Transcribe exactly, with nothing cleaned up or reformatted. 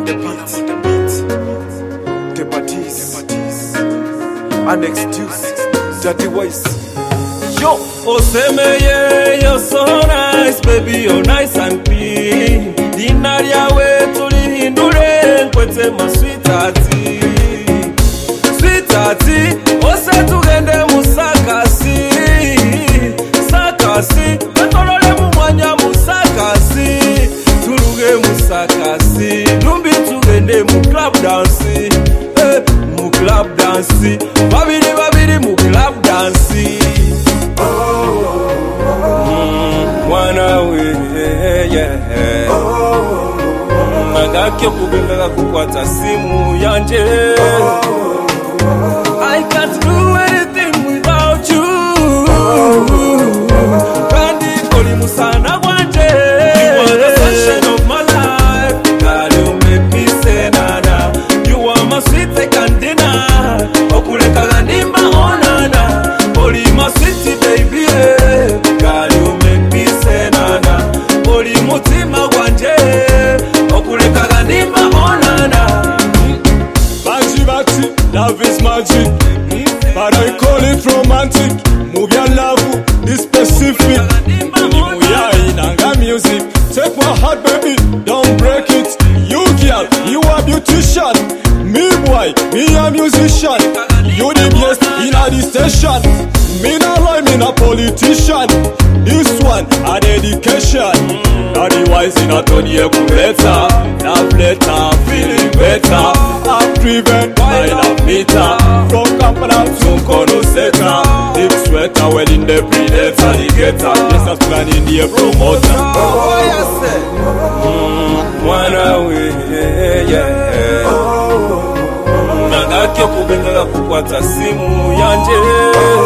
the beat. Tepatis. Annex Juice. Daddy Wise. Yo, Osemeye, you're so nice, baby, you're nice and clean. Dinaria we tuli hindure, kwete ma sweetati. Sweetati, ose tugende musakasi. Sakasi, katolole mumwanya musakasi. Tuluge musakasi, numbi tugende mu club dance. Eh, mu club dance. Babiri babiri mu club dance. Nagakyo kubenga kukwata simu yanje. I can't do anything without you. Kandi koli musana wanje. You are the sunshine of my life. God, you make me say nana. You are my sweet candina. Okuleka ganimba onana. Koli my sweet baby. God, you make me say nana. Koli mutima wanje. Okuleka ganimba onana. Bachi bachi, love is magic, but I call it romantic. Move your love, this specific. Yeah, inanga music. Take my heart, baby, don't break it. You girl, you a beautician. Me boy, me a musician. You the best in a the station. Me not lie, me not politician. This one a dedication. Otherwise, in a Tony better. Love letter, feeling better. I'm driven by love meter. From Kampala to Konoseta. Deep sweater, well in the predator, the getter. Yes, I'm planning the promoter. Oh, yes, sir. One away, yeah. Nagakyo kubenga kukwata simu yanje.